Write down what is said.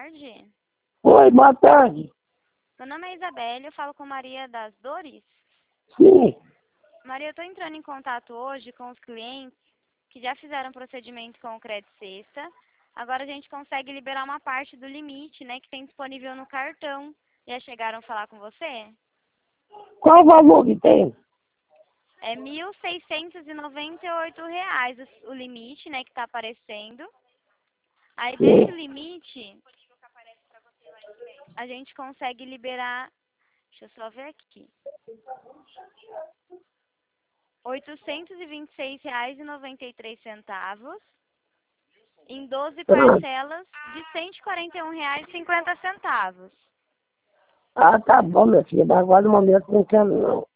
tarde. Oi, boa tarde. Meu nome é Isabelle, eu falo com Maria das Dores. Sim. Maria, eu estou entrando em contato hoje com os clientes que já fizeram procedimento com o Crédito Sexta. Agora a gente consegue liberar uma parte do limite, né, que tem disponível no cartão. Já chegaram a falar com você? Qual o valor que tem? É R$ 1.698 o limite, né, que está aparecendo. Aí desse Sim. limite, a gente consegue liberar, deixa eu só ver aqui, R$ 826,93 em 12 parcelas de R$ 141,50. Ah, tá bom, minha filha, mas agora no momento não quero não.